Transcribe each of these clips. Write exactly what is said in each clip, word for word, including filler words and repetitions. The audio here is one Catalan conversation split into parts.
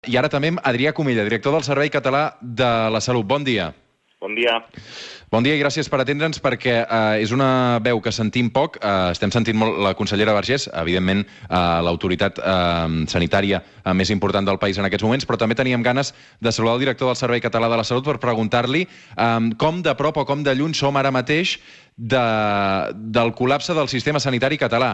I ara també amb Adrià Comella, director del Servei Català de la Salut. Bon dia. Bon dia. Bon dia i gràcies per atendre'ns perquè eh, és una veu que sentim poc. Eh, estem sentint molt la consellera Vergés, evidentment eh, l'autoritat eh, sanitària eh, més important del país en aquests moments, però també teníem ganes de saludar el director del Servei Català de la Salut per preguntar-li eh, com de prop o com de lluny som ara mateix de, del col·lapse del sistema sanitari català.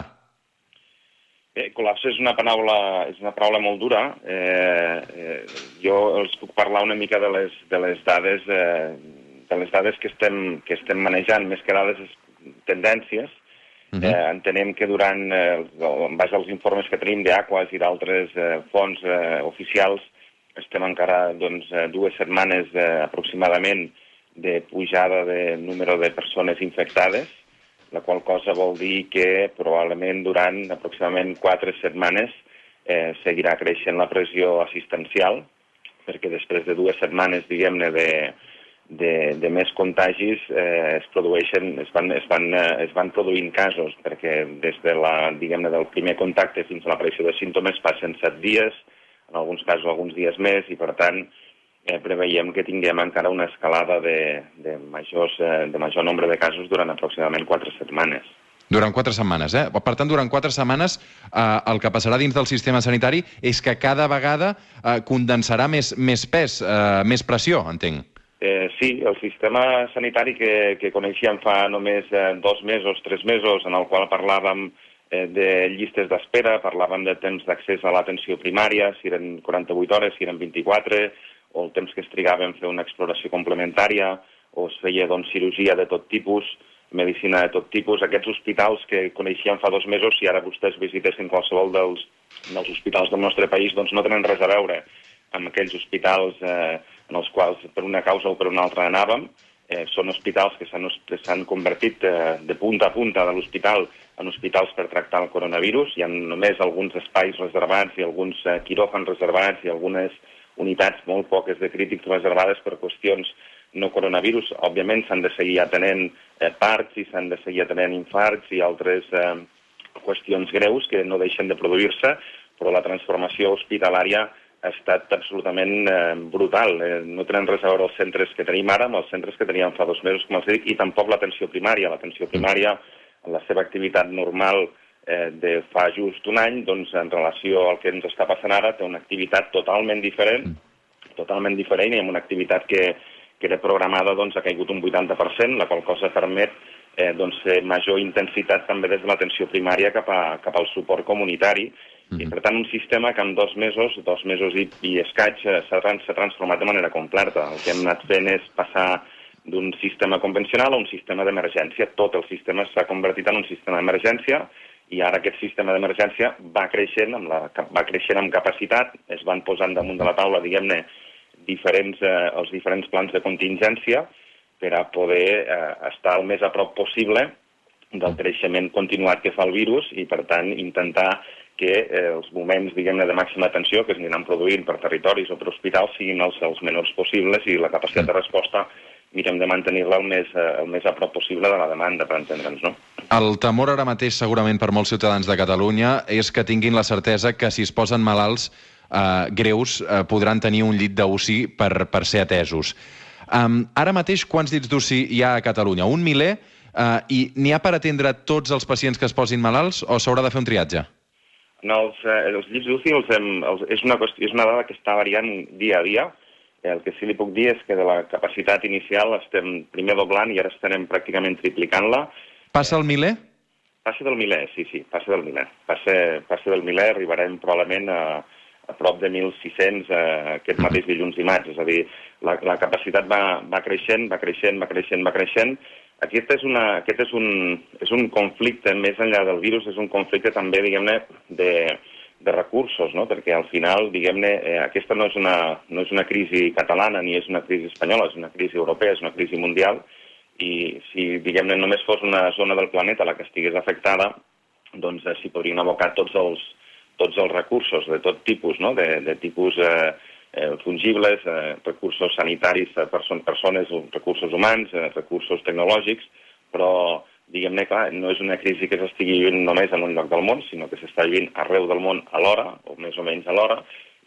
Bé, col·lapse és una paraula, és una paraula molt dura. Eh, eh, jo els puc parlar una mica de les, de les dades, eh, de les dades que estem, que estem manejant, més que dades tendències. Uh-huh. eh, entenem que durant, eh, en base als informes que tenim d'Aquas i d'altres eh, fonts eh, oficials, estem encara doncs, dues setmanes eh, aproximadament de pujada de número de persones infectades, la qual cosa vol dir que probablement durant aproximadament quatre setmanes eh, seguirà creixent la pressió assistencial, perquè després de dues setmanes, diguem-ne, de, de, de més contagis eh, es produeixen, es van, es, van, eh, es van produint casos, perquè des de la, diguem-ne, del primer contacte fins a l'aparició de símptomes passen set dies, en alguns casos alguns dies més, i per tant Eh, preveiem que tinguem encara una escalada de, de, majors, eh, de major nombre de casos durant aproximadament quatre setmanes. Durant quatre setmanes, eh? Per tant, durant quatre setmanes eh, el que passarà dins del sistema sanitari és que cada vegada eh, condensarà més, més pes, eh, més pressió, entenc. Eh, sí, el sistema sanitari que, que coneixíem fa només eh, dos mesos, tres mesos, en el qual parlàvem eh, de llistes d'espera, parlàvem de temps d'accés a l'atenció primària, si eren quaranta-vuit hores, si eren vint-i-quatre, o el temps que es trigava en fer una exploració complementària, o es feia doncs, cirurgia de tot tipus, medicina de tot tipus. Aquests hospitals que coneixíem fa dos mesos, si ara vostès visitessin qualsevol dels, dels hospitals del nostre país, doncs no tenen res a veure amb aquells hospitals eh, en els quals per una causa o per una altra anàvem. Eh, són hospitals que s'han convertit eh, de punta a punta de l'hospital en hospitals per tractar el coronavirus. Hi ha només alguns espais reservats i alguns eh, quiròfans reservats i algunes unitats molt poques de crítics reservades per qüestions no coronavirus. Òbviament s'han de seguir atenent eh, parts i s'han de seguir atenent infarts i altres eh, qüestions greus que no deixen de produir-se, però la transformació hospitalària ha estat absolutament eh, brutal. Eh, no tenen res a veure els centres que tenim ara amb els centres que teníem fa dos mesos, com els dic, i tampoc l'atenció primària. L'atenció primària, en la seva activitat normal, Eh, de fa just un any, doncs, en relació al que ens està passant ara, té una activitat totalment diferent, totalment diferent, i amb una activitat que, que era programada doncs, ha caigut un vuitanta per cent, la qual cosa permet eh, doncs, major intensitat també des de l'atenció primària cap, a, cap al suport comunitari. Mm-hmm. I per tant, un sistema que en dos mesos, dos mesos i, i escaig, s'ha transformat de manera completa. El que hem anat fent és passar d'un sistema convencional a un sistema d'emergència. Tot el sistema s'ha convertit en un sistema d'emergència, i ara aquest sistema d'emergència va creixent amb la, va creixent amb capacitat, es van posant damunt de la taula, diguem-ne, diferents, eh, els diferents plans de contingència per a poder eh, estar el més a prop possible del creixement continuat que fa el virus i, per tant, intentar que eh, els moments, diguem-ne, de màxima atenció que es aniran produint per territoris o per hospitals siguin els, els menors possibles i la capacitat de resposta mirem de mantenir-la el, més, el més a prop possible de la demanda, per entendre'ns, no? El temor ara mateix, segurament, per molts ciutadans de Catalunya és que tinguin la certesa que si es posen malalts eh, greus eh, podran tenir un llit d'U C I per, per ser atesos. Um, ara mateix, quants llits d'U C I hi ha a Catalunya? Un miler? Uh, I n'hi ha per atendre tots els pacients que es posin malalts o s'haurà de fer un triatge? No, els, eh, els llits d'U C I els hem, els, és, una qüestió, és una dada que està variant dia a dia. El que sí li puc dir és que de la capacitat inicial estem primer doblant i ara estem pràcticament triplicant-la. Passa el miler? Passa del miler, sí, sí, passa del miler. Passa, passa del miler, arribarem probablement a, a prop de mil sis-cents eh, aquest mateix dilluns dimarts. És a dir, la, la capacitat va, va creixent, va creixent, va creixent, va creixent. Aquest és, una, aquest és, un, és un conflicte, més enllà del virus, és un conflicte també, diguem-ne, de... de recursos, no? Perquè al final, diguem-ne, eh, aquesta no és, una, no és una crisi catalana ni és una crisi espanyola, és una crisi europea, és una crisi mundial, i si, diguem-ne, només fos una zona del planeta la que estigués afectada, doncs eh, s'hi podrien abocar tots els, tots els recursos de tot tipus, no? De, de tipus eh, eh, fungibles, eh, recursos sanitaris, eh, perso persones, recursos humans, eh, recursos tecnològics, però diguem-ne, clar, no és una crisi que s'estigui vivint només en un lloc del món, sinó que s'està vivint arreu del món alhora, o més o menys alhora,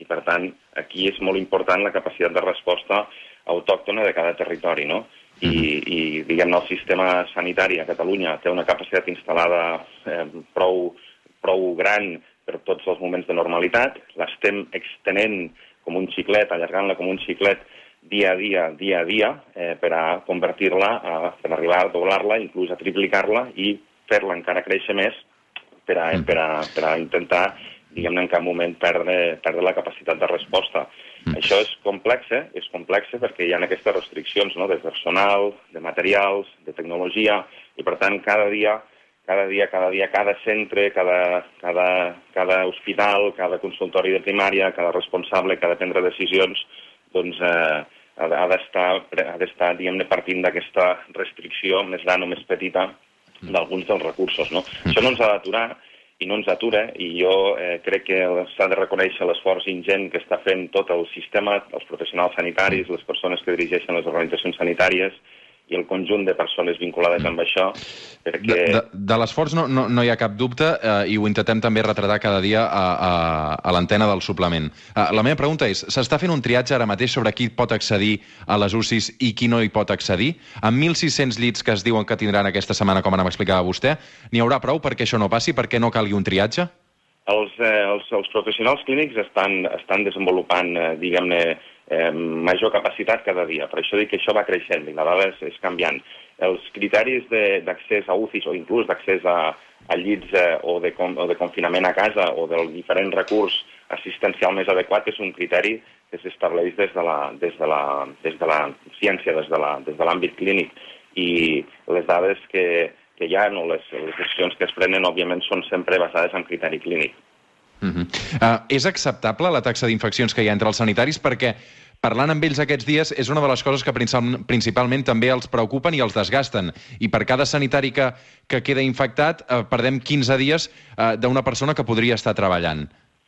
i per tant aquí és molt important la capacitat de resposta autòctona de cada territori, no? I, i diguem-ne, el sistema sanitari a Catalunya té una capacitat instal·lada eh, prou, prou gran per tots els moments de normalitat, l'estem extenent com un xiclet, allargant-la com un xiclet dia a dia, dia a dia, eh, per a convertir-la, per arribar a doblar-la, inclús a triplicar-la i fer-la encara créixer més per a, per a, per a intentar, diguem-ne, en cap moment perdre, perdre la capacitat de resposta. Mm. Això és complex, eh? és complex perquè hi ha aquestes restriccions, no?, de personal, de materials, de tecnologia, i per tant cada dia, cada dia, cada dia, cada centre, cada, cada, cada hospital, cada consultori de primària, cada responsable que ha de prendre decisions, doncs eh, ha d'estar, ha d'estar, diguem-ne, partint d'aquesta restricció més gran o més petita d'alguns dels recursos, no? Mm. Això no ens ha d'aturar, i no ens atura, i jo eh, crec que s'ha de reconèixer l'esforç ingent que està fent tot el sistema, els professionals sanitaris, les persones que dirigeixen les organitzacions sanitàries i el conjunt de persones vinculades amb això, perquè... De, de, de l'esforç no, no, no hi ha cap dubte, eh, i ho intentem també retratar cada dia a, a, a l'antena del suplement. Eh, la meva pregunta és, s'està fent un triatge ara mateix sobre qui pot accedir a les U C Is i qui no hi pot accedir? Amb mil sis-cents llits que es diuen que tindran aquesta setmana, com ara m'explicava vostè, n'hi haurà prou perquè això no passi, perquè no calgui un triatge? Els, eh, els, els professionals clínics estan, estan desenvolupant, eh, diguem-ne, Eh, major capacitat cada dia. Per això dic que això va creixent i la dada és, és canviant. Els criteris d'accés a U C Is o inclús d'accés a, a llits eh, o, de com, o de confinament a casa o del diferent recurs assistencial més adequat és un criteri que s'estableix des de la, des de la, des de la ciència, des de la, des de l'àmbit clínic. I les dades que, que hi ha, no, les, les decisions que es prenen, òbviament, són sempre basades en criteri clínic. Uh -huh. uh, és acceptable la taxa d'infeccions que hi ha entre els sanitaris? Perquè parlant amb ells aquests dies és una de les coses que principalment també els preocupen i els desgasten. I per cada sanitari que, que queda infectat uh, perdem quinze dies uh, d'una persona que podria estar treballant.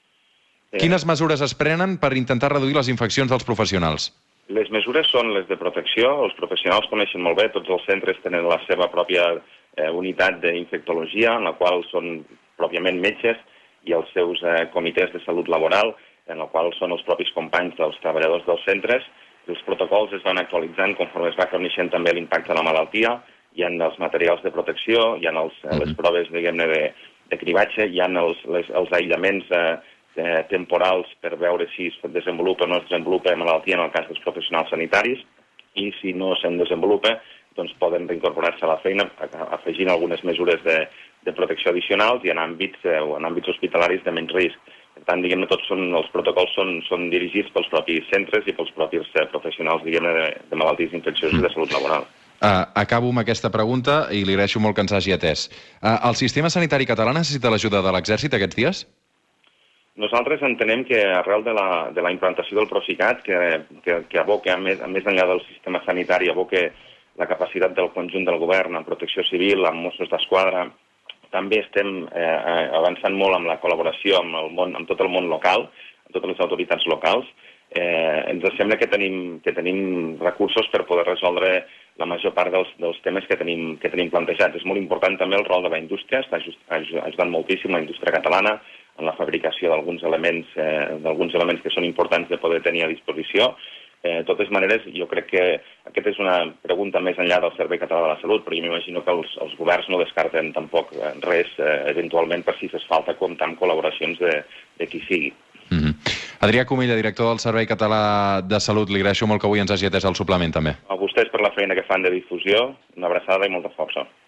Eh. Quines mesures es prenen per intentar reduir les infeccions dels professionals? Les mesures són les de protecció. Els professionals coneixen molt bé, tots els centres tenen la seva pròpia eh, unitat d'infectologia, en la qual són pròpiament metges, i els seus eh, comitès de salut laboral, en el qual són els propis companys dels treballadors dels centres. Els protocols es van actualitzant conforme es va coneixent també l'impacte de la malaltia, hi ha els materials de protecció, hi ha els, les proves, diguem-ne, de, de cribatge, hi ha els, les, els aïllaments eh, eh, temporals per veure si es desenvolupa o no es desenvolupa malaltia en el cas dels professionals sanitaris, i si no se'n desenvolupa, doncs poden reincorporar-se a la feina afegint algunes mesures de de protecció addicionals i en àmbits, eh, o en àmbits hospitalaris de menys risc. Per tant, diguem-ne, tots són, els protocols són, són dirigits pels propis centres i pels propis eh, professionals, diguem-ne, de, de malalties infeccioses i de salut laboral. Uh, acabo amb aquesta pregunta i li agraeixo molt que ens hagi atès. Uh, el sistema sanitari català necessita l'ajuda de l'exèrcit aquests dies? Nosaltres entenem que arrel de la, de la implantació del Procicat, que, que, que aboca, més, més enllà del sistema sanitari, aboca la capacitat del conjunt del govern en protecció civil, amb Mossos d'Esquadra. També estem eh, avançant molt amb la col·laboració amb, el món, amb tot el món local, amb totes les autoritats locals. Eh, ens sembla que tenim, que tenim recursos per poder resoldre la major part dels, dels temes que tenim, que tenim plantejats. És molt important també el rol de la indústria, està ajudant moltíssim la indústria catalana en la fabricació d'alguns elements, eh, d'alguns elements que són importants de poder tenir a disposició. Eh, de totes maneres, jo crec que aquesta és una pregunta més enllà del Servei Català de la Salut, però jo m'imagino que els, els governs no descarten tampoc res, eh, eventualment, per si fes falta comptar amb col·laboracions de, de qui sigui. Mm-hmm. Adrià Comella, director del Servei Català de Salut, li agraeixo molt que avui ens hagi atès al suplement, també. A vostès per la feina que fan de difusió, una abraçada i molta força.